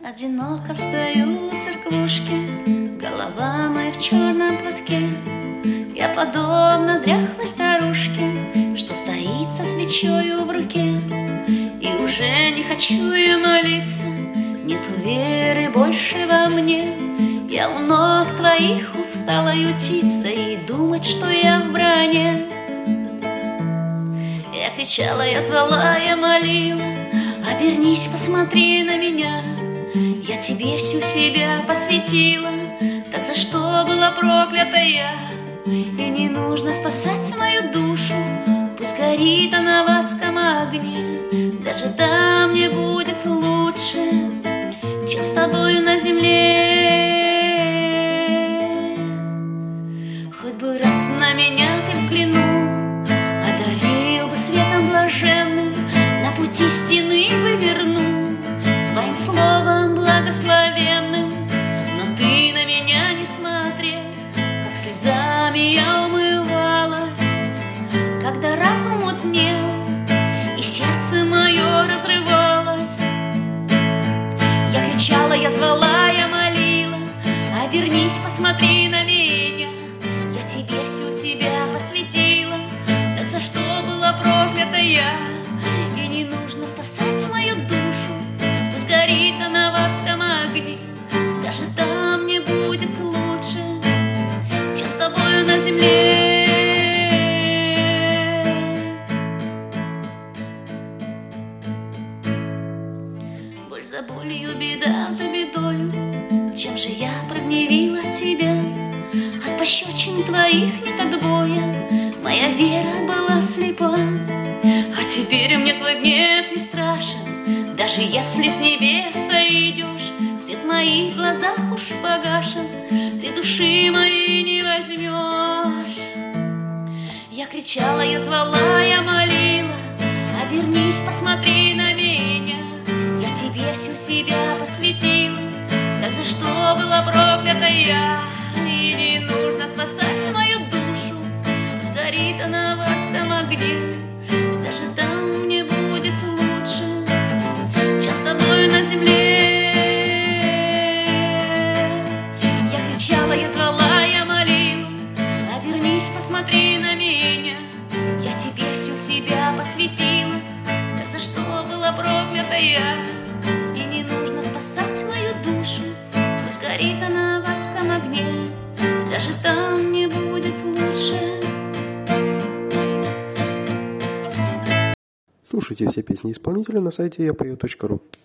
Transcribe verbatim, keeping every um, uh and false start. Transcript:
Одиноко стою у церквушки, голова моя в черном платке. Я подобна дряхлой старушке, что стоит со свечою в руке. И уже не хочу я молиться, нету веры больше во мне. Я у ног твоих устала ютиться и думать, что я в броне. Я кричала, я звала, я молила: обернись, посмотри на меня. Я тебе всю себя посвятила, так за что была проклята я? И не нужно спасать мою душу, пусть горит она в адском огне. Даже там мне будет лучше, чем с тобою на земле. Хоть бы раз на меня ты взглянул, одарил бы светом блаженным, на пути стены бы вернул своим словом благословенным. Но ты на меня не смотрел, как слезами я умывалась, когда разум мутнел и сердце мое разрывалось. Я кричала, я звала, я молила: обернись, посмотри на меня. Я тебе всю себя посвятила, так за что была проклята я? И не нужно спасать мою душу, пусть горит она в адском огне. Даже там мне будет лучше, чем с тобою на земле. Боль за болью, беда за бедою, чем же я прогневила тебя? От пощечин твоих нет отбоя, моя вера была слепа. А теперь мне твой гнев не страшен, даже если с небес сойдешь, свет в моих глазах уж погашен, ты души моей не возьмешь. Я кричала, я звала, я молила: обернись, посмотри на меня. Я тебе всю себя посвятила, так за что была проклята я? И не нужно спасать мою душу, пусть горит она в адском огне. Даже там мне будет лучше, чем с тобою на земле. Я кричала, я звала, я молила: обернись, посмотри на меня. Я тебе всю себя посвятила, так за что была проклята я? И не нужно спасать мою душу, пусть горит она в адском огне. Даже там мне будет лучше. Слушайте все песни исполнителя на сайте я пою точка ру.